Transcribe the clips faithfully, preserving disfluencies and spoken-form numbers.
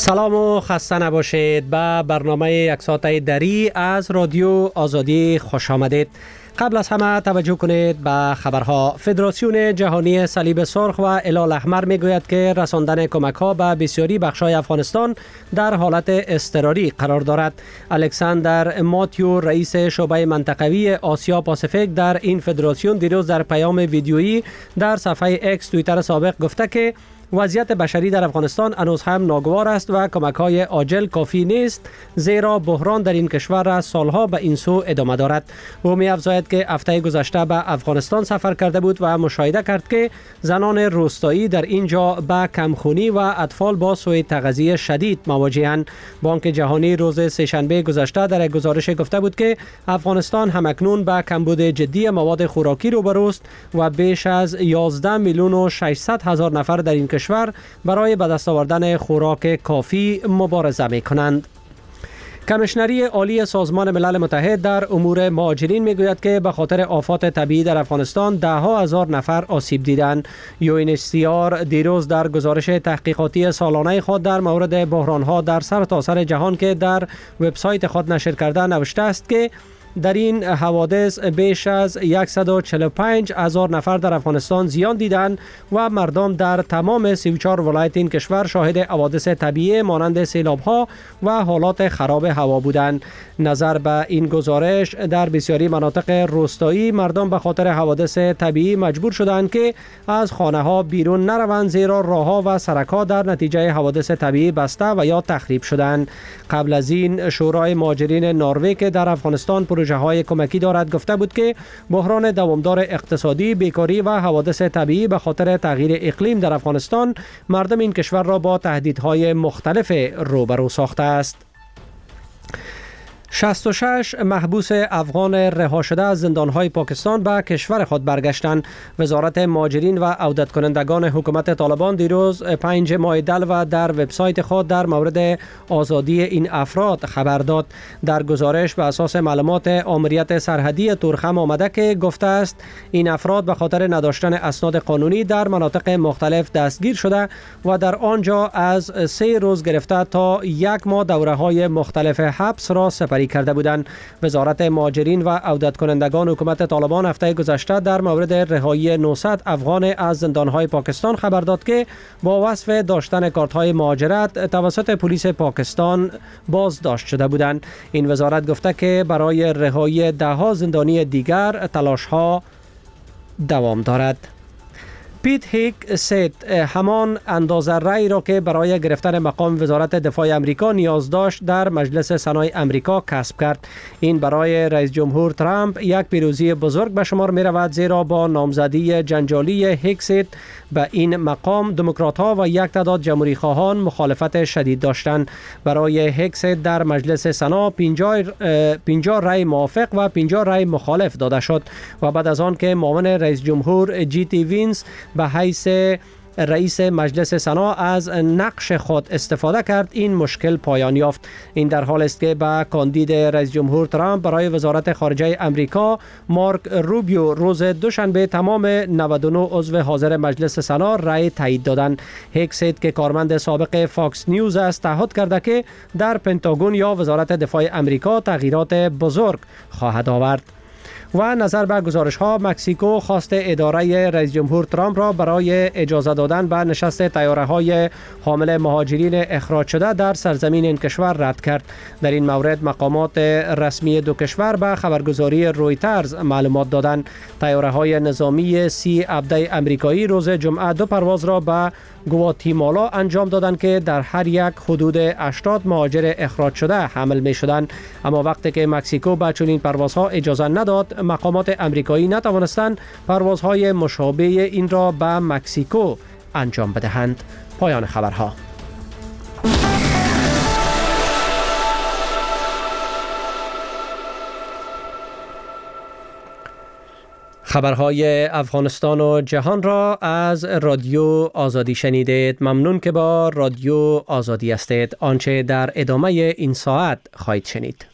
سلام و خسته نباشید به برنامه یک ساعته دری از رادیو آزادی خوش آمدید. قبل از همه توجه کنید به خبرها. فدراسیون جهانی صلیب سرخ و هلال احمر میگوید که رساندن کمک ها به بسیاری بخش‌های افغانستان در حالت اضطراری قرار دارد. الکساندر ماتیو رئیس شعبه منطقوی آسیا پاسیفیک در این فدراسیون دیروز در پیام ویدیویی در صفحه اکس توییتر سابق گفته که وضعیت بشری در افغانستان هنوز هم ناگوار است و کمک‌های عاجل کافی نیست، زیرا بحران در این کشور از سالها به این سو ادامه دارد. او می‌افزاید که هفته گذشته به افغانستان سفر کرده بود و مشاهده کرد که زنان روستایی در اینجا به کمخونی و اطفال با سوء تغذیه شدید مواجه‌اند. بانک جهانی روز سه‌شنبه گذشته در یک گزارش گفته بود که افغانستان همکنون به کمبود جدی مواد خوراکی روبروست و بیش از یازده میلیون و ششصد هزار نفر در این کشور برای به دست آوردن خوراک کافی مبارزه می کنند. کمیشنری عالی سازمان ملل متحد در امور مهاجرین میگوید که به خاطر آفات طبیعی در افغانستان ده ها هزار نفر آسیب دیدند. یو ان اچ سی آر دیروز در گزارش تحقیقاتی سالانه خود در مورد بحران‌ها در سرتاسر جهان که در وبسایت خود نشر کرده نوشته است که در این حوادث بیش از صد و چهل و پنج هزار نفر در افغانستان زیان دیدند و مردم در تمام سی و چهار ولایت این کشور شاهد حوادث طبیعی مانند سیلاب‌ها و حالات خراب هوا بودند. نظر به این گزارش در بسیاری مناطق روستایی مردم به خاطر حوادث طبیعی مجبور شدند که از خانه‌ها بیرون نروند، زیرا راه‌ها و سرک‌ها در نتیجه حوادث طبیعی بسته و یا تخریب شدند. قبل از این شورای مهاجرین نروژ که در افغانستان پروژه های کمکی دارد گفته بود که بحران دوامدار اقتصادی، بیکاری و حوادث طبیعی به خاطر تغییر اقلیم در افغانستان مردم این کشور را با تهدیدهای مختلف روبرو ساخته است. شصت و شش محبوس افغان رها شده از زندانهای پاکستان به کشور خود برگشتند. وزارت مهاجرین و عودت کنندگان حکومت طالبان دیروز پنج ماه دلو در وبسایت خود در مورد آزادی این افراد خبر داد. در گزارش به اساس معلومات آمریت سرحدی تورخم آمده که گفته است این افراد به خاطر نداشتن اسناد قانونی در مناطق مختلف دستگیر شده و در آنجا از سه روز گرفته تا یک ماه دوره‌های مختلف حبس را سپری کرده بودند. وزارت مهاجرین و عودت کنندگان حکومت طالبان هفته گذشته در مورد رهایی نهصد افغان از زندانهای پاکستان خبر داد که با وصف داشتن کارت‌های مهاجرت توسط پلیس پاکستان بازداشت شده بودند. این وزارت گفته که برای رهایی ده ها زندانی دیگر تلاش‌ها دوام دارد. پیت هیک سید همان اندازه رأی را که برای گرفتن مقام وزارت دفاع امریکا نیاز داشت در مجلس سنای امریکا کسب کرد. این برای رئیس جمهور ترامپ یک پیروزی بزرگ به شمار می رود، زیرا با نامزدی جنجالی هیک سید به این مقام دموکرات‌ها و یک تعداد جمهوری خواهان مخالفت شدید داشتند. برای هیک سید در مجلس سنا پنجاه رأی موافق و پنجاه رأی مخالف داده شد و بعد از آن که معاون رئیس جمهور جی تی وینس به حیث رئیس مجلس سنا از نقش خود استفاده کرد، این مشکل پایان یافت. این در حال است که به کاندید رئیس جمهور ترامپ برای وزارت خارجه امریکا مارک روبیو روز دوشنبه تمام نود و نه عضو حاضر مجلس سنا رأی تایید دادند. هیک سید که کارمند سابق فاکس نیوز است تعهد کرده که در پنتاگون یا وزارت دفاع امریکا تغییرات بزرگ خواهد آورد. و نظر به گزارش ها مکزیکو خواست اداره رئیس جمهور ترامپ را برای اجازه دادن به نشست طیاره های حامل مهاجرین اخراج شده در سرزمین این کشور رد کرد. در این مورد مقامات رسمی دو کشور به خبرگزاری رویترز معلومات دادند. طیاره های نظامی سی عبده امریکایی روز جمعه دو پرواز را به گواتیمالا انجام دادند که در هر یک حدود هشتاد مهاجر اخراج شده حمل می شدند. اما وقتی که مکزیکو به چنین پروازها اجازه نداد، مقامات امریکایی نتوانستند پروازهای مشابه این را به مکزیکو انجام بدهند. پایان خبرها. خبرهای افغانستان و جهان را از رادیو آزادی شنیدید. ممنون که با رادیو آزادی هستید. آنچه در ادامه این ساعت خواهید شنید.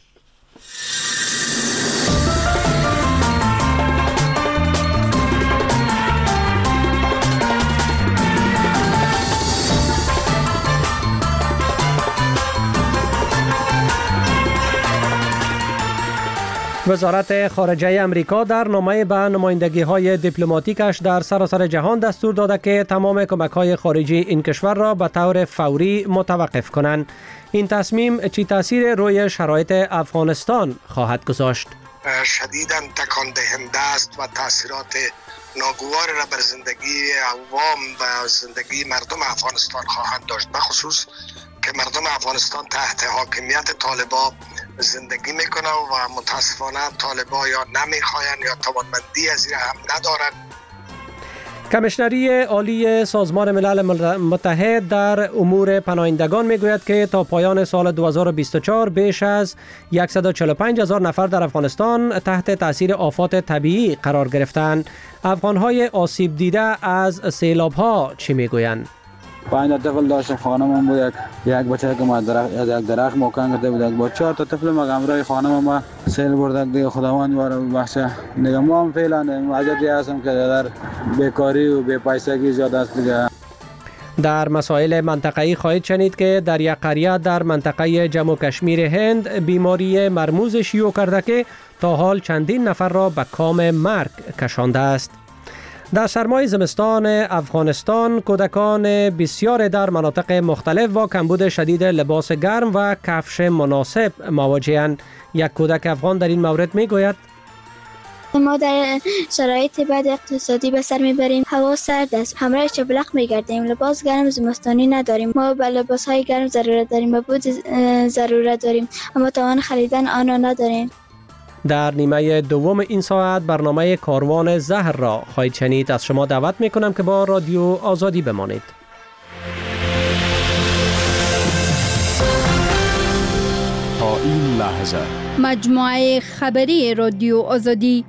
وزارت خارجه امریکا در نامه به نمایندگی‌های دیپلماتیکش در سراسر جهان دستور داده که تمام کمک‌های خارجی این کشور را به طور فوری متوقف کنند. این تصمیم چه تأثیر روی شرایط افغانستان خواهد گذاشت؟ شدیداً تکان دهنده است و تاثیرات ناگوار را بر زندگی عوام و زندگی مردم افغانستان خواهند داشت، بخصوص که مردم افغانستان تحت حاکمیت طالبان زندگی میکنه و متاسفانه طالبان یا نمیخواین یا توانمندی از این هم ندارن. کمیشنری عالی سازمان ملل متحد در امور پناهندگان میگوید که تا پایان سال دو هزار و بیست و چهار بیش از صد و چهل و پنج هزار نفر در افغانستان تحت تاثیر آفات طبیعی قرار گرفتند. افغانهای آسیب دیده از سیلاب‌ها چی میگویند؟ پنج طفل داشتم، خانمم بود، یک یک بچه که ما درخت از یک درخت مکان کرده بود، یک با چهار تا طفل ما همراه خانم ما سیل برد. دیگه خداوند ما رو بخشه. دیگه ما هم فعلا وضعیتی هستم که در بیکاری و بی پیسگی زیاد است دیگه. در مسائل منطقه‌ای خواهید شنید که در یک قریه در منطقه جموں و کشمیر هند بیماری مرموز شیوع کرده که تا حال چندین نفر را به کام مرگ کشانده است. در سرمای زمستان افغانستان کودکان بسیار در مناطق مختلف با کمبود شدید لباس گرم و کفش مناسب مواجه‌اند. یک کودک افغان در این مورد میگوید: ما در شرایط بد اقتصادی به سر میبریم. هوا سرد است، همراه چبلق میگردیم، لباس گرم زمستانی نداریم. ما به لباس های گرم ضرورت داریم، به بود ضرورت داریم، اما توان خریدن آن را نداریم. در نیمه دوم این ساعت برنامه کاروان زهر را خواهید شنید. از شما دعوت میکنم که با رادیو آزادی بمانید. تا این لحظه مجموعه خبری رادیو آزادی.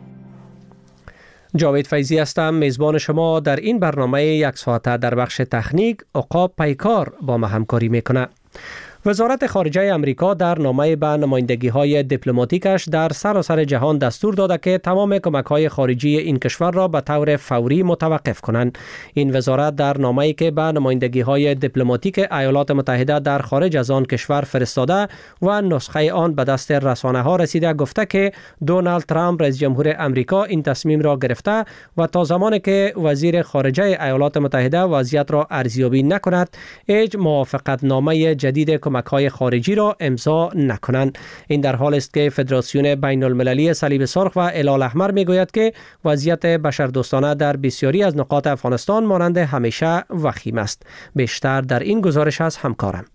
جاوید فیضی هستم، میزبان شما در این برنامه یک ساعته. در بخش تکنیک عقاب پیکار با ما همکاری میکنه. وزارت خارجه امریکا در نامه به نمایندگی‌های دیپلماتیکش در سراسر جهان دستور داده که تمام کمک‌های خارجی این کشور را به طور فوری متوقف کنند. این وزارت در نامه‌ای که به نمایندگی‌های دیپلماتیک ایالات متحده در خارج از آن کشور فرستاده و نسخه آن به دست رسانه‌ها رسیده گفته که دونالد ترامپ رئیس جمهور امریکا این تصمیم را گرفته و تا زمانی که وزیر خارجه ایالات متحده وضعیت را ارزیابی نکند هیچ موافقت نامه جدید کمک‌های خارجی را امضا نکنند. این در حال است که فدراسیون بین المللی صلیب سرخ و هلال احمر میگوید که وضعیت بشردوستانه در بسیاری از نقاط افغانستان مانند همیشه وخیم است. بیشتر در این گزارش از همکارم.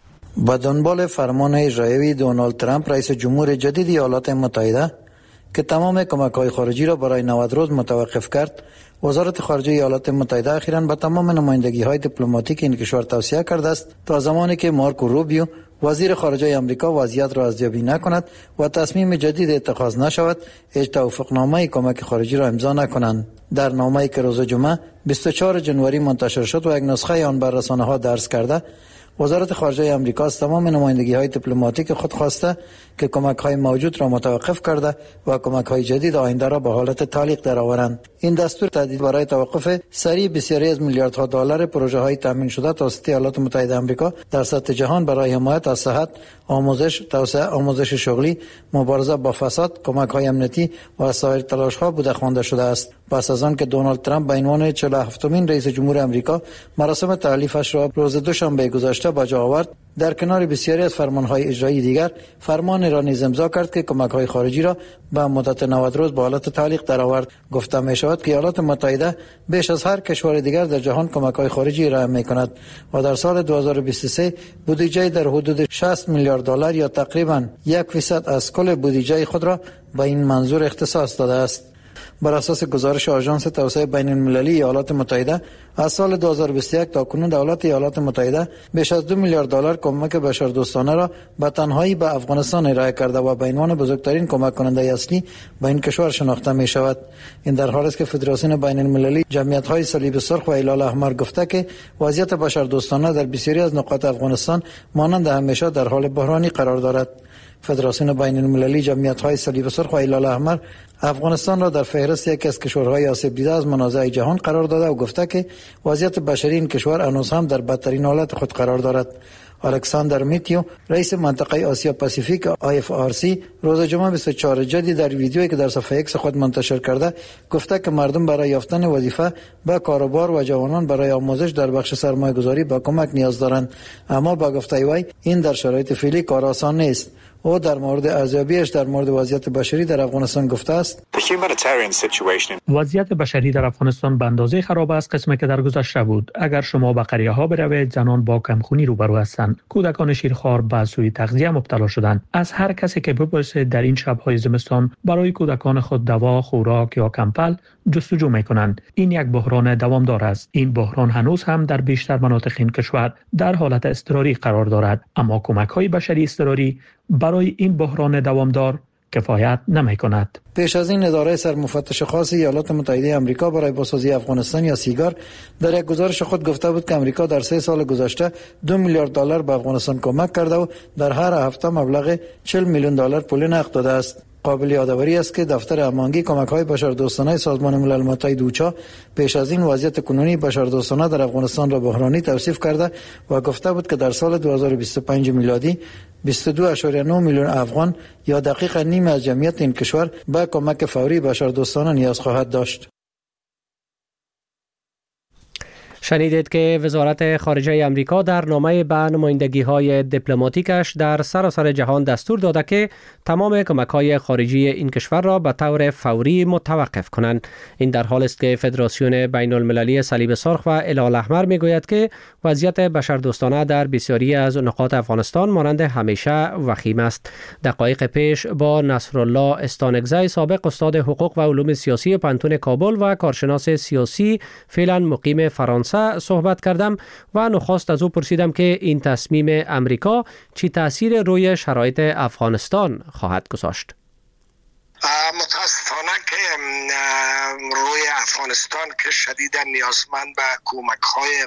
با دنبال فرمان اجرایی دونالد ترامپ رئیس جمهور جدید ایالات متحده که تمام کمک‌های خارجی را برای نود روز متوقف کرد، وزارت خارجه ایالات متحده اخیراً به تمام نمایندگی‌های دیپلماتیک این کشور توصیه کرده است تا زمانی که مارکو روبیو وزیر خارجه آمریکا وضعیت را ارزیابی نکند و تصمیم جدید اتخاذ نشود، هیچ توافقنامه کمک خارجی را امضا نکنند. در نامه‌ای که روز جمعه بیست و چهارم ژانویه منتشر شد و یک نسخه آن بر رسانه‌ها درز کرده، وزارت خارجه آمریکا از تمام نمایندگی‌های دیپلماتیک خود خواسته که کمک‌های موجود را متوقف کرده و کمک‌های جدید آینده را به حالت تعلیق درآورند. این دستور تهدید برای توقف سریع بسیاری از میلیاردها دلار پروژه‌های تامین شده توسط ایالات متحده آمریکا در سطح جهان برای حمایت از صحت، آموزش، توسعه آموزش شغلی، مبارزه با فساد، کمک‌های امنیتی و سایر تلاش‌ها بوده خوانده شده است. پس از آن که دونالد ترامپ به عنوان چهل و هفتمین رئیس جمهور آمریکا مراسم تعلیفش را روز دوشنبه گذشته به جا آورد، در کنار بسیاری از فرمان‌های اجرایی دیگر فرمان را نیز امضا کرد که کمک‌های خارجی را به مدت نود روز به حالت تعلیق درآورد. گفته می‌شود که ایالات متحده بیش از هر کشور دیگر در جهان کمک‌های خارجی ارائه می‌کند و در سال دو هزار و بیست و سه بودجه در حدود شصت میلیارد دلار یا تقریباً یک فیصد از کل بودجه خود را به این منظور اختصاص داده است. بر اساس گزارش آژانس توسعه بین المللی ایالات متحده، از سال دو هزار و بیست و یک تا کنون دولت ایالات متحده بیش از دو میلیارد دلار کمک بشردوستانه را به تنهایی به افغانستان ارائه کرده و به عنوان بزرگترین کمک کننده اصلی به این کشور شناخته می شود. این در حالی است که فدراسیون بین المللی جمعیت‌های صلیب سرخ و هلال احمر گفته که وضعیت بشردوستانه در بسیاری از نقاط افغانستان مانند همیشه در حال بحرانی قرار دارد. فدراسیون بین المللی جمعیت‌های صلیب سرخ و هلال احمر افغانستان را در فهرست یکی از کشورهای آسیب دیده از منازع جهان قرار داده و گفته که وضعیت بشری این کشور هنوز هم در بدترین حالت خود قرار دارد. الکساندر میتیو رئیس منطقه آسیا پاسیفیک آی اف آر سی روز جمعه بیست و چهارم جدی در ویدیویی که در صفحه ایکس خود منتشر کرده گفته که مردم برای یافتن وظیفه به کاروبار و جوانان برای آموزش در بخش سرمایه‌گذاری به کمک نیاز دارند، اما با گفته وی این در شرایط فعلی کار آسان نیست. او در مورد ارزیابیش در مورد وضعیت بشری در افغانستان گفته است: وضعیت بشری در افغانستان به اندازه خراب است قسمی که در گذشته بود. اگر شما به قریه ها بروید، زنان با کمخونی روبرو هستند. کودکان شیرخوار به سوء تغذیه مبتلا شدند. از هر کسی که بپرسید در این شب‌های زمستان برای کودکان خود دوا، خوراک یا کمپل جستجو می‌کنند. این یک بحران دوامدار است. این بحران هنوز هم در بیشتر مناطق این کشور در حالت اضطراری قرار دارد، اما کمک‌های بشری اضطراری برای این بحران دوامدار کفایت نمی‌کند. پیش از این اداره سرمفتش خاص ایالات متحده آمریکا برای بازسازی افغانستان یا سیگار در یک گزارش خود گفته بود که آمریکا در سه سال گذشته دو میلیارد دلار به افغانستان کمک کرده و در هر هفته مبلغ چهل میلیون دلار پول نقد داده است. قابل یادآوری است که دفتر امانگی کمک‌های بشردوستانه سازمان ملل متحد اوچا پیش از این وضعیت کنونی بشردوستانه در افغانستان را بحرانی توصیف کرده و گفته بود که در سال دو هزار و بیست و پنج میلادی بیست و دو اشاریه نه میلیون افغان یا دقیقاً نیم از جمعیت این کشور به کمک فوری بشردوستانه نیاز خواهد داشت. شنیدید که وزارت خارجه امریکا در نامه به نمایندگی‌های دیپلماتیکش در سراسر جهان دستور داده که تمام کمک‌های خارجی این کشور را به طور فوری متوقف کنند. این در حالی است که فدراسیون بین المللی صلیب سرخ و هلال احمر میگوید که وضعیت بشردوستانه در بسیاری از نقاط افغانستان مانند همیشه وخیم است. دقایق پیش با نصرالله استانگزی، سابق استاد حقوق و علوم سیاسی پانتون کابل و کارشناس سیاسی فعلا مقیم فرانسه صحبت کردم و نخست از او پرسیدم که این تصمیم امریکا چی تأثیر روی شرایط افغانستان خواهد گذاشت. متاسفانه که روی افغانستان که شدیدا نیازمند به کمک‌های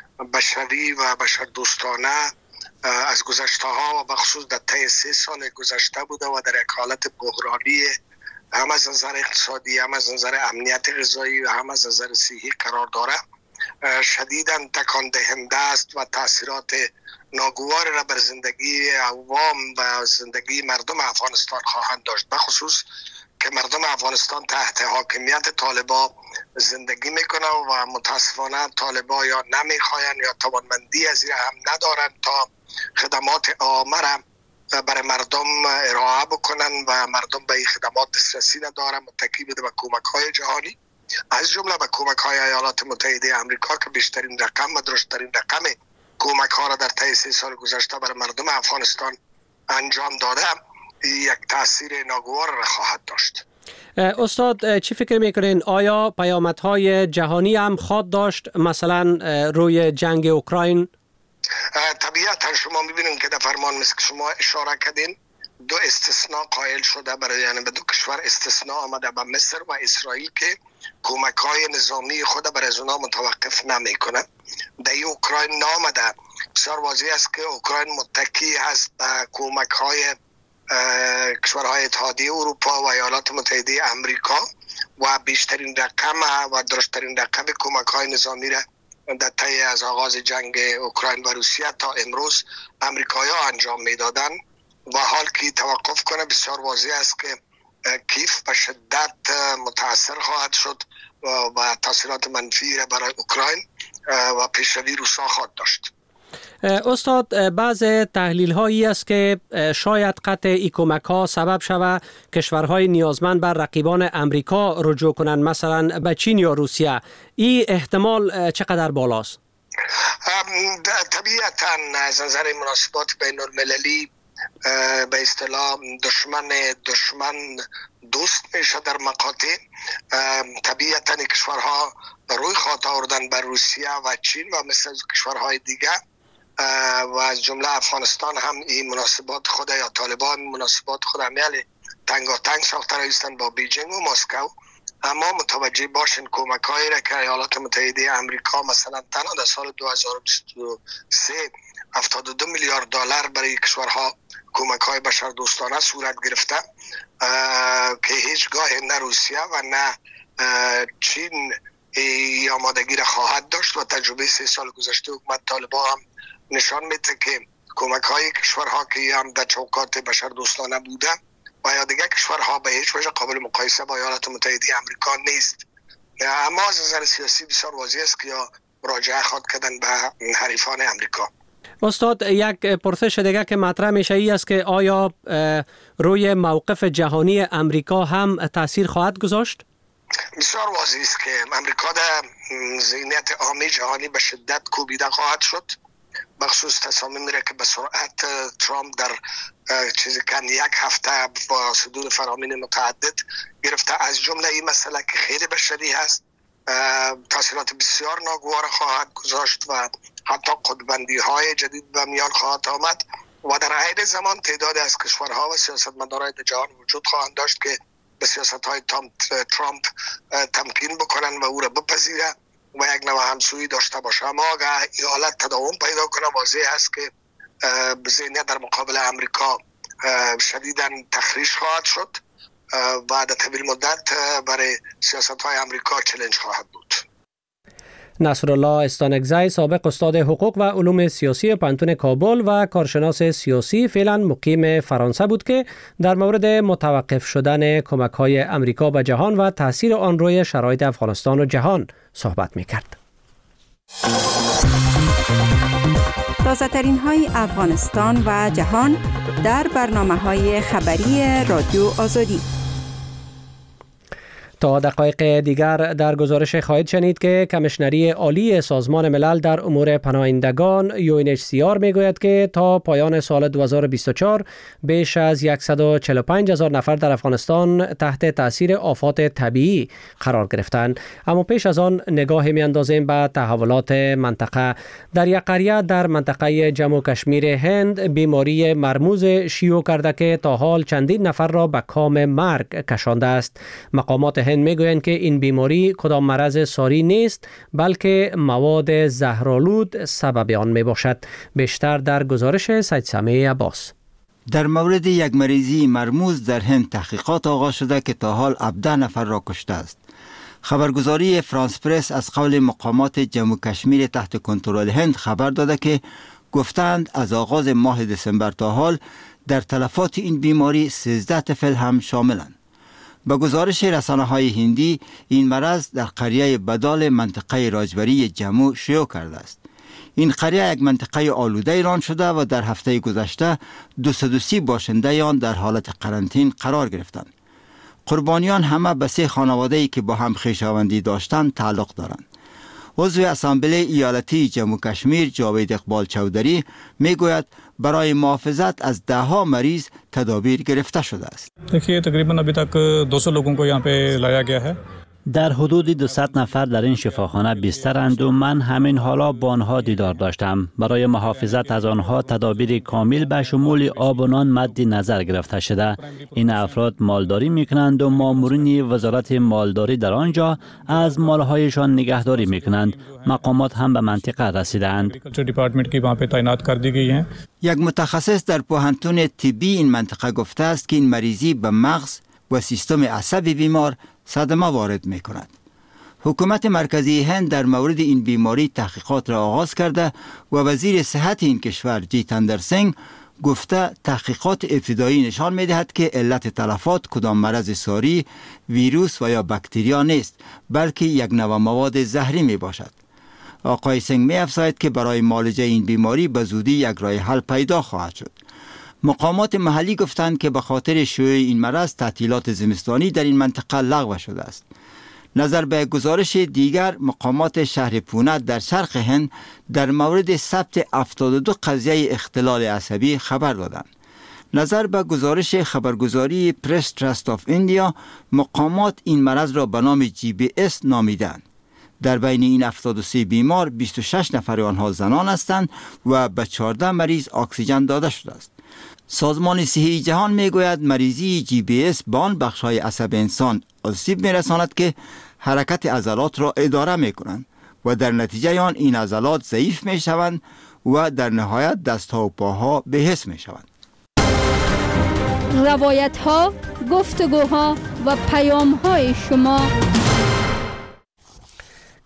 بشری و بشردوستانه از گذشته ها و بخصوص در طی سه سال گذشته بوده و در یک حالت بحرانی هم از نظر اقتصادی، هم از نظر امنیت غذایی و هم از نظر صحی قرار داره، شدیداً تکان دهنده است و تاثیرات ناگوار را بر زندگی عوام و زندگی مردم افغانستان خواهند داشت، بخصوص که مردم افغانستان تحت حاکمیت طالبا زندگی میکنه و متاسفانه طالبا یا نمیخواین یا توانمندی از این هم ندارن تا خدمات عامه را برای مردم ارائه بکنن و مردم به این خدمات دسترسی ندارن، متکی بوده به کمک های جهانی از جمله به کمک های ایالات متحده آمریکا که بیشترین رقم و درشترین رقم کمک ها را در طی سه سال گذشته برای مردم افغانستان انجام داده، یک تاثیر ناگوار را خواهد داشت. استاد چی فکر میکنین؟ آیا پیامدهای جهانی هم خواهد داشت، مثلا روی جنگ اوکراین؟ طبیعتا شما میبینید که در فرمان مثل که شما اشاره کردین دو استثناء قائل شده، برای یعنی به دو کشور استثناء آمده، به مصر و اسرائیل که کمک های نظامی خود برای از اونا متوقف نمی کنه. در اوکراین نامده، بسیار واضح است که اوکراین متکی هست به کمک های کشورهای اتحادیه اروپا و ایالات متحده آمریکا و بیشترین رقم و درشترین رقم کمک های نظامی را در طی از آغاز جنگ اوکراین و روسیه تا امروز امریکایی ها انجام میدادن و حال که توقف کنه بسیار واضح است که کیف به شدت متاثر خواهد شد و تاثیرات منفی را برای اوکراین و پیشروی روسا خواهد داشت. استاد، بعض تحلیل هایی است که شاید قطع ای کمک ها سبب شود کشورهای نیازمند بر رقیبان امریکا رجوع کنند، مثلا به چین یا روسیه. این احتمال چقدر بالاست؟ طبیعتا از نظر مناسبات بین المللی به اصطلاح دشمن دشمن دوست میشه در مقاطع. طبیعتا کشورها روی خط آوردن بر روسیه و چین و مثل کشورهای دیگه و از جمله افغانستان هم این مناسبات خود یا طالبان مناسبات خود همیل تنگاتنگ ساخته رایستن با بیجینگ و مسکو. اما متوجه باشین کمک هایی را که ایالات متحده آمریکا مثلا تنها در سال دو هزار و بیست و سه هفتاد و دو میلیارد دلار برای کشورها کمک های بشردوستانه صورت گرفته که هیچگاه نه روسیه و نه چین آمادگی را خواهد داشت و تجربه سه سال گذشته حکومت طالبان هم نشان میده که کمک های کشورها که هم در چوکات بشر دوستانه بوده و یا دیگر کشورها به هیچ وجه قابل مقایسه با ایالات متحده آمریکا نیست. اما از نظر سیاسی بسیار واضح است که یا مراجعه خواهد کردن به حریفان آمریکا. استاد، یک پرسش دیگه که مطرح میشه ای است که آیا روی موقف جهانی امریکا هم تاثیر خواهد گذاشت؟ بسیار واضح است که امریکا در ذهنیت عامه جهانی به شدت کوبیده خواهد شد، بخصوص تصامیم میره که به سرعت ترامپ در چیزی کن یک هفته با صدور فرامین متعدد گرفته، از جمله این مسئله که خیلی بشری هست تاثیرات بسیار ناگوار خواهد گذاشت و حتی قطب‌بندی های جدید به میان خواهد آمد و در عین زمان تعداد از کشورها و سیاستمداران جهان وجود خواهند داشت که به سیاست های ترامپ تمکین بکنن و او را بپذیره و یک نوع همسویی داشته باشه. اما اگر این حالت تداوم پیدا کنه واضح است که ذهنیت در مقابل امریکا شدیداً تخریش خواهد شد و در طویل مدت برای سیاست های امریکا چالش خواهد بود. نصرالله استانکزی، سابق استاد حقوق و علوم سیاسی پانتون کابل و کارشناس سیاسی، فعلا مقیم فرانسه بود که در مورد متوقف شدن کمک‌های امریکا به جهان و تاثیر آن روی شرایط افغانستان و جهان صحبت می‌کرد. تازه‌ترین های افغانستان و جهان در برنامه‌های خبری رادیو آزادی. تا دقایق دیگر در گزارش خواهید شنید که کمیشنری عالی سازمان ملل در امور پناهندگان یو ان اچ سی آر میگوید که تا پایان سال دو هزار و بیست و چهار بیش از صد و چهل و پنج هزار نفر در افغانستان تحت تاثیر آفات طبیعی قرار گرفتند. اما پیش از آن نگاه میاندازیم به تحولات منطقه. در یک قریه در منطقه جموں و کشمیر هند بیماری مرموز شیوع کرده که تا حال چندین نفر را به کام مرگ کشانده است. مقامات هند میگویند که این بیماری کدام مرض ساری نیست بلکه مواد زهرآلود سبب آن می باشد. بیشتر در گزارش سید سمیع عباس. در مورد یک مریضی مرموز در هند تحقیقات آغاز شده که تا حال هفده نفر را کشته است. خبرگزاری فرانس پرس از قول مقامات جموں و کشمیر تحت کنترل هند خبر داده که گفتند از آغاز ماه دسامبر تا حال در تلفات این بیماری سیزده طفل هم شاملند. با گزارش رسانه‌های هندی این مرض در قریه بدال منطقه راجبری جموں شیوع کرده است. این قریه یک منطقه آلوده ایران شده و در هفته گذشته دویست و سی باشنده آن در حالت قرنطین قرار گرفتند. قربانیان همه به سه خانواده‌ای که با هم خویشاوندی داشتند تعلق دارند. عضو اسامبله ایالتی جموں و کشمیر جاوید اقبال چودری میگوید برای محافظت از ده ها مریض تدابیر گرفته شده است. देखिए तकरीबन अभी तक दो सौ लोगों को यहाँ पे लाया गया है. در حدود دویست نفر در این شفاخانه بسترند و من همین حالا با آنها دیدار داشتم. برای محافظت از آنها تدابیر کامل به شمول آب و نان مد نظر گرفته شده. این افراد مالداری میکنند و مامورین وزارت مالداری در آنجا از مالهایشان نگهداری میکنند. مقامات هم به منطقه رسیدند. یک متخصص در پوهنتون طبی این منطقه گفته است که این مریضی به مغز و سیستم عصبی بیمار صدمه وارد می کند. حکومت مرکزی هند در مورد این بیماری تحقیقات را آغاز کرده و وزیر صحت این کشور جیتندر سنگ گفته تحقیقات ابتدایی نشان می دهد که علت تلفات کدام مرض ساری، ویروس و یا باکتریا نیست بلکه یک نوع مواد زهری می باشد. آقای سنگ می افزاید که برای معالجه این بیماری به زودی یک راه حل پیدا خواهد شد. مقامات محلی گفتند که به خاطر شیوع این مرض تعطیلات زمستانی در این منطقه لغو شده است. نظر به گزارش دیگر مقامات شهر پونه در شرق هند در مورد ثبت هفتاد و دو قضیه اختلال عصبی خبر دادند. نظر به گزارش خبرگزاری پرس تراست آف ایندیا مقامات این مرض را به نام جی بی اس نامیدند. در بین این هفتاد و سه بیمار بیست و شش نفر آنها زنان هستند و به چهارده مریض اکسیژن داده شده است. سازمان صحی جهان میگوید مریضی جی بی اس به آن بخش‌های عصب انسان آسیب میرساند که حرکت عضلات را اداره میکنند و در نتیجه آن این عضلات ضعیف میشوند و در نهایت دستها و پاها بی‌حس میشوند. روایت‌ها، گفتگوها و پیام‌های شما.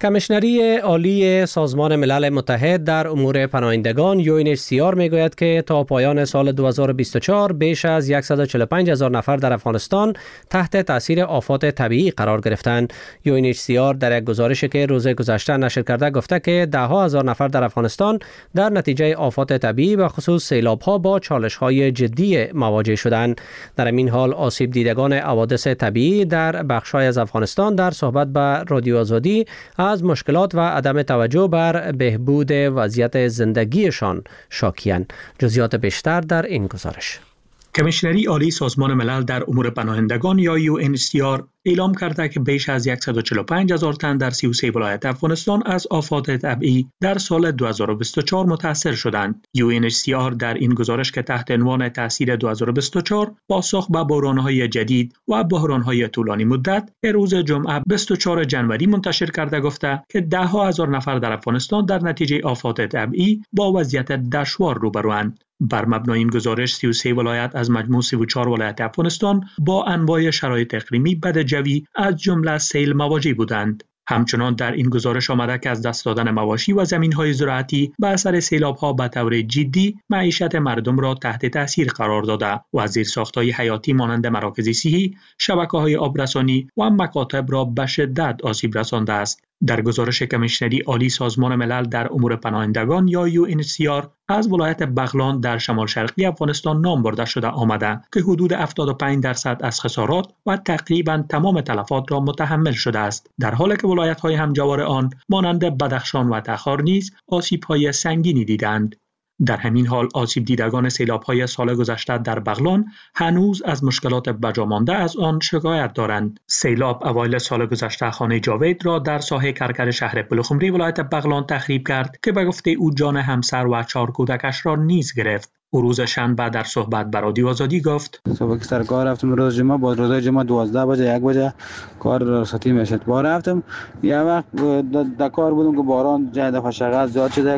کمیشنری عالی سازمان ملل متحد در امور پناهندگان یو ان اچ سی آر میگوید که تا پایان سال دو هزار و بیست و چهار بیش از صد و چهل و پنج هزار نفر در افغانستان تحت تاثیر آفات طبیعی قرار گرفتند. یو ان اچ سی آر در یک گزارشی که روز گذشته نشر کرده گفته که ده ها هزار نفر در افغانستان در نتیجه آفات طبیعی و خصوص سیلاب‌ها با چالش‌های جدی مواجه شدند. در این حال آسیب دیدگان حوادث طبیعی در بخش‌های از افغانستان در صحبت با رادیو آزادی از مشکلات و عدم توجه بر بهبود وضعیت زندگیشان شاکی‌اند. جزئیات بیشتر در این گزارش. کمیشنری عالی سازمان ملل در امور پناهندگان یا یو ان اچ سی آر اعلام کرده که بیش از صد و چهل و پنج هزار تن در سی و سه ولایت افغانستان از آفات طبیعی در سال دو هزار و بیست و چهار متاثر شدند. یو ان اچ سی آر در این گزارش که تحت عنوان تاثیر دو هزار و بیست و چهار پاسخ به بحران‌های جدید و بحران‌های طولانی مدت روز جمعه بیست و چهارم ژانویه منتشر کرده گفته که ده ها هزار نفر در افغانستان در نتیجه آفات طبیعی با وضعیت دشوار روبروند. بر مبنای این گزارش سی و سه ولایت از مجموع سی و چهار ولایت افغانستان با انواع شرایط اقلیمی بدجوی از جمله سیل مواجه بودند. همچنان در این گزارش آمده که از دست دادن مواشی و زمین‌های زراعتی به اثر سیلاب‌ها به طور جدی معیشت مردم را تحت تاثیر قرار داده و زیرساخت‌های حیاتی مانند مراکز صحی، شبکه‌های آبرسانی و مکاتب را به شدت آسیب رسانده است. در گزارش کمیشنری عالی سازمان ملل در امور پناهندگان یا یو ان اچ سی آر از ولایت بغلان در شمال شرقی افغانستان نام برده شده آمده که حدود هفتاد و پنج درصد از خسارات و تقریبا تمام تلفات را متحمل شده است، در حالی که ولایت‌های همجوار آن مانند بدخشان و تخار نیز آسیب‌های سنگینی دیدند. در همین حال آسیب دیدگان سیلاب‌های سال گذشته در بغلان هنوز از مشکلات بجامانده از آن شکایت دارند. سیلاب اوایل سال گذشته خانه جاوید را در ساحه کرکر شهر پلخمری ولایت بغلان تخریب کرد که به گفته او جان همسر و چهار کودکش را نیز گرفت. او روز شنبه در صحبت با رادیو آزادی گفت: صبح که سر کار رفتم روز جمعه، با روز جمعه دوازده بجه یک بجه کار رخصتی میشد. با رفتم یه وقت در کار بودم که باران جای دفعه شغل زیاد شده.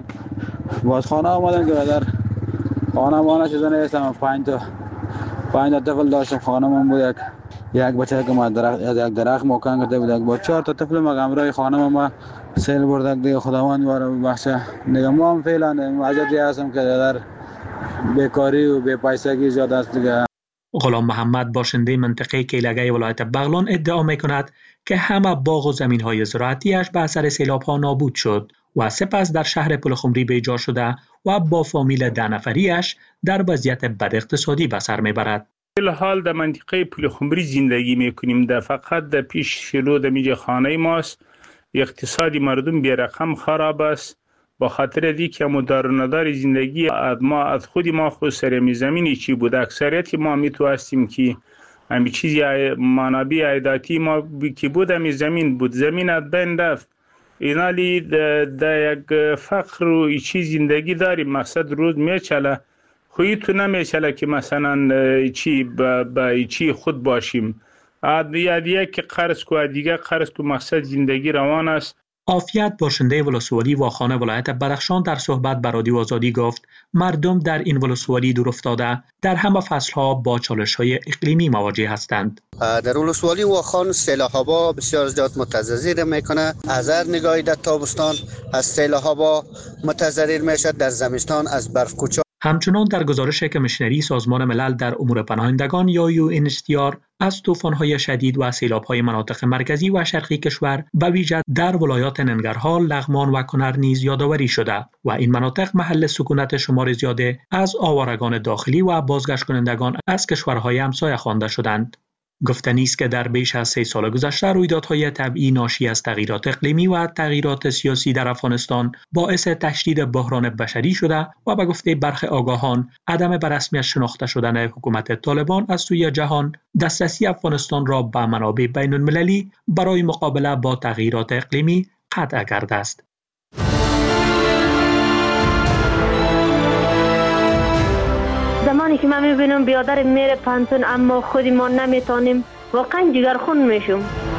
باز خانه آمدم که در خانه مانه چیزا نیستم. پنج تا پنج تا طفل داشتم. خانه من بود یک یک بچه که ما درخت یک درخت مکان کرده بود. با چهار تا طفل ما همراه خانه ما سیل برد. دیگه خداوند واره بخشه. دیگه ما هم فعلا عجزی هستم که در بیکاری و بی پیسگی زیاد است دیگه. غلام محمد باشنده منطقه کیلگه ولایت بغلان ادعا میکند که همه باغ و زمین‌های زراعتیش به اثر سیلاب‌ها نابود شد و سپس در شهر پلخمری بیجا شده و با فامیل ده نفریش در وضعیت بد اقتصادی به سر میبرد. الحال در منطقه پلخمری زندگی میکنیم. در فقط در پیش شلو در میجه خانه ماست. اقتصادی مردم بی رقم خراب است. با خاطر دی که مدار ندار زندگی ما از خودی ما خود سرمی زمینی چی بود. اکثریت ما میتوانستیم که همی چیزی منابع عایداتی ما که بود همی زمین بود. زمین از بین رفت. اینالی در یک فقر و چی زندگی داریم. مقصد روز میچله. خویی تو نمیچله که مثلا چی با چی خود باشیم. یادیه که قرض کو دیگه قرض کو. مقصد زندگی روان است. عافیت باشنده ولسوالی واخانه ولایت بدخشان در صحبت با رادیو آزادی گفت مردم در این ولسوالی دور افتاده در همه فصلها با چالش‌های اقلیمی مواجه هستند. در ولسوالی واخان سیلاب‌ها بسیار زیاد متضرر میکنه. از هر نگاهی در تابستان از سیلاب‌ها متضرر میشه، در زمستان از برف کوچه. همچنان در گزارش کمیشنری سازمان ملل در امور پناهندگان یا یو ان اچ سی آر از طوفان‌های شدید و سیلاب‌های مناطق مرکزی و شرقی کشور به ویژه در ولایات ننگرهار، لغمان و کنر نیز یادآوری شده و این مناطق محل سکونت شمار زیاده از آوارگان داخلی و بازگشت کنندگان از کشورهای همسایه خوانده شدند. گفتنی است که در بیش از سه سال گذشته رویدادهای طبیعی ناشی از تغییرات اقلیمی و تغییرات سیاسی در افغانستان باعث تشدید بحران بشری شده و به گفته برخی آگاهان عدم به رسمیت شناخته شدن حکومت طالبان از سوی جهان دسترسی افغانستان را به منابع بین المللی برای مقابله با تغییرات اقلیمی قطع کرده است. زمانی که من میبینم بیادر میره پانتون اما خودی ما نمیتونیم، واقعا جگرخون میشم.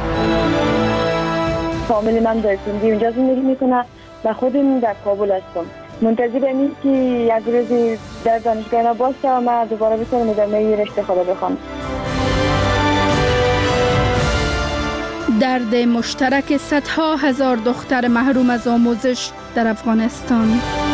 فامیل من در سندی اونجا زندگی میکنه و خودم در کابل هستم. منتظر این که یک روزی در دانشگاه ما باشه و من دوباره بتونم ادامه رشته خود بخونم. درد مشترک صدها هزار دختر محروم از آموزش در افغانستان.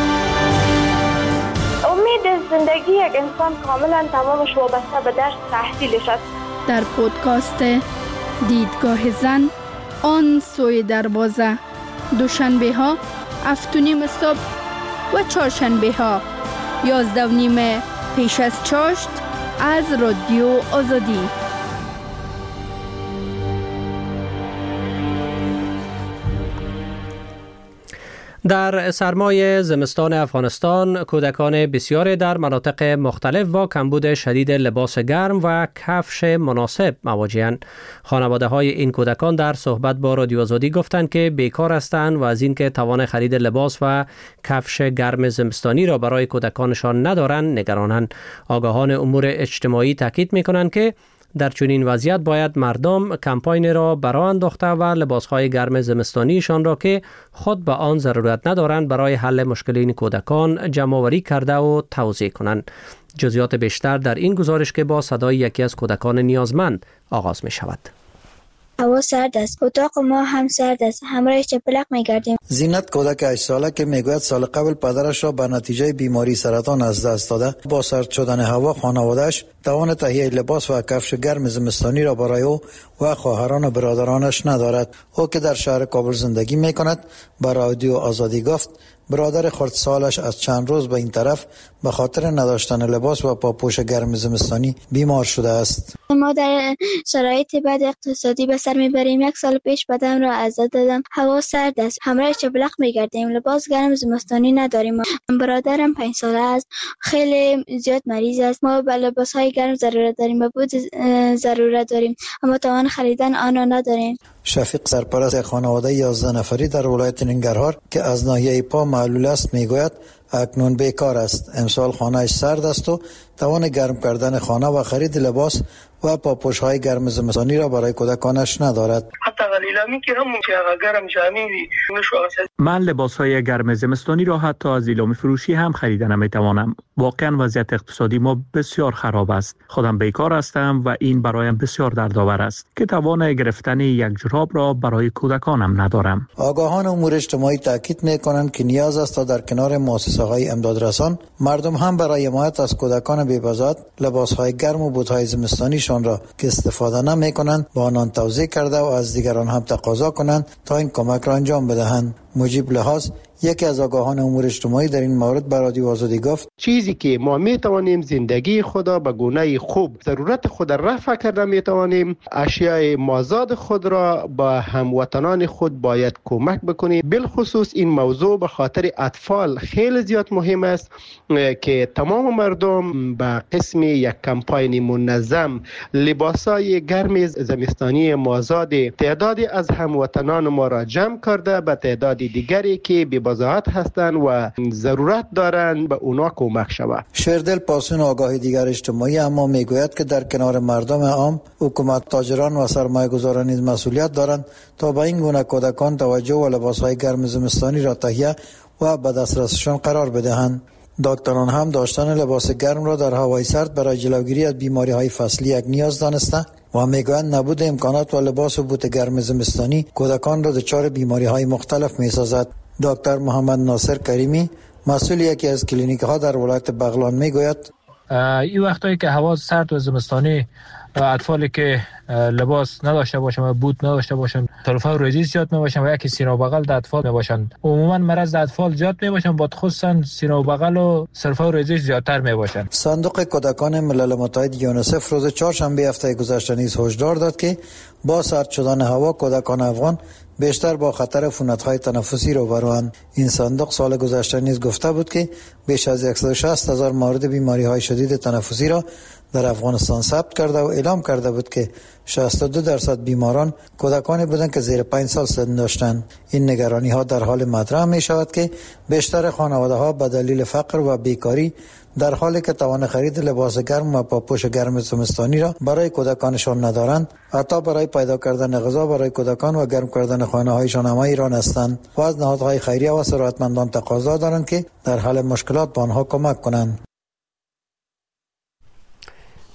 امید زندگی یک انسان کاملا تمامش وابسته به درس تحصیلش است. در پودکاست دیدگاه زن، آن سوی دروازه، دوشنبه ها هفت و نیم صبح و چهارشنبه ها یازده و نیم پیش از چاشت از رادیو آزادی. در سرمای زمستان افغانستان کودکان بسیاری در مناطق مختلف با کمبود شدید لباس گرم و کفش مناسب مواجه‌اند. خانواده های این کودکان در صحبت با رادیو آزادی گفتند که بیکار هستند و از اینکه توان خرید لباس و کفش گرم زمستانی را برای کودکانشان ندارند نگرانند. آگاهان امور اجتماعی تاکید می‌کنند که در چنین وضعیت باید مردم کمپاین را برآ انداخته و لباسهای گرم زمستانیشان را که خود به آن ضرورت ندارند برای حل مشکل این کودکان جمع‌آوری کرده و توزیع کنند. جزئیات بیشتر در این گزارش که با صدای یکی از کودکان نیازمند آغاز می شود. هوا سرد است. اتاق ما هم سرد است. همراه چپلق می‌گردیم. زینت کودک هشت ساله که میگوید سال قبل پدرش را به نتیجه بیماری سرطان از دست داده. با سرد شدن هوا خانواده‌اش توان تهیه لباس و کفش گرم زمستانی را برای او و خواهران و برادرانش ندارد. او که در شهر کابل زندگی می‌کند به رادیو آزادی گفت برادر خردسالش از چند روز به این طرف به خاطر نداشتن لباس و پاپوش گرم زمستانی بیمار شده است. ما در شرایط بد اقتصادی به سر میبریم. یک سال پیش بدم را از دست دادم. هوا سرد است. همراه چپلق میگردیم. لباس گرم زمستانی نداریم. برادرم پنج ساله است. خیلی زیاد مریض است. ما به لباس های گرم ضرورت داریم. به بود ضرورت داریم. اما توان خریدن آن را نداریم. شفیق سرپرست خانواده یازده نفری در ولایت ننگرهار که از ناحیه پا معلول است میگوید اکنون بیکار است. امسال خانه‌اش سرد است و توان گرم کردن خانه و خرید لباس و پاپوش‌های گرم زمستانی را برای کودکانش ندارد. حتی غلیلامی که همون که گرم جامعی نشو آسد. من لباس‌های گرم زمستانی را حتی از ایلامی فروشی هم خرید نمی‌توانم. واقعا وضعیت اقتصادی ما بسیار خراب است. خودم بیکار هستم و این برایم بسیار دردآور است که توان گرفتن یک جوراب را برای کودکانم ندارم. آگاهان امور اجتماعی تاکید می‌کنند که نیاز است تا در کنار مؤسسه‌های امدادرسان مردم هم برای حمایت از کودکان بی‌بزاعت لباس‌های گرم و بوت‌های زمستانیشان را که استفاده نمی‌کنند با آنان توزیع کرده و از دیگران هم تقاضا کنند تا این کمک را انجام بدهند. مجیب لحاظ یکی از آگاهان امور اجتماعی در این مورد به رادیو آزادی گفت چیزی که ما می توانیم زندگی خود را به گونه خوب ضرورت خود را رفع کرده می توانیم. اشیاء مازاد خود را با هموطنان خود باید کمک بکنیم. بالخصوص این موضوع به خاطر اطفال خیلی زیاد مهم است که تمام مردم به قسم یک کمپاین منظم لباسای گرم زمستانی مازاد تعدادی از هموطنان ما را جمع کرده به تعداد دیگری که بی بزاعت هستند و ضرورت دارند به اونا کمک شود. شیردل پاسون آگاهی دیگر اجتماعی اما میگوید که در کنار مردم عام حکومت، تاجران و سرمایه‌گذاران نیز مسئولیت دارند تا به این گونه کودکان توجه و لباس‌های گرم زمستانی را تهیه و به دسترسشان قرار بدهند. دکتران هم داشتن لباس گرم را در هوای سرد برای جلوگیری از بیماری‌های فصلی یک نیاز دانسته و میگویند نبود امکانات و لباس و بوت گرم زمستانی کودکان را دچار بیماری‌های مختلف می‌سازد. دکتر محمد ناصر کریمی مسئول یکی از کلینیک‌ها در ولایت بغلان میگوید این وقتایی که هوا سرد و زمستانی اطفالی که لباس نداشته باشن و بوت نداشته باشن تلفه و ریزی زیاد میباشن و یکی سینه و بغل در اطفال میباشن. عموما مرض در اطفال زیاد میباشن، با خصوصا سینه و بغل و سرفه و ریزی زیادتر میباشن. صندوق کودکان ملل متحد یونیسف روز چهارشنبه هفته گذشته نیز هشدار داد که با سرد شدن هوا کودکان افغان بیشتر با خطر عفونت‌های تنفسی روبروند. این صندوق سال گذشته نیز گفته بود که بیش از صد و شصت هزار مورد بیماری‌های شدید تنفسی را در افغانستان ثبت کرده و اعلام کرده بود که شصت و دو درصد بیماران کودکانی بودند که زیر پنج سال سن داشتند. این نگرانی‌ها در حال مطرح می‌شود که بیشتر خانواده‌ها به دلیل فقر و بیکاری در حالی که توان خرید لباس گرم و پاپوش گرم زمستانی را برای کودکانشان ندارند، حتی برای پیدا کردن غذا برای کودکان و گرم کردن خانه‌هایشان هم ایران هستند و از نهادهای خیریه و ثروتمندان تقاضا دارند که در حل مشکلات به آنها کمک کنند.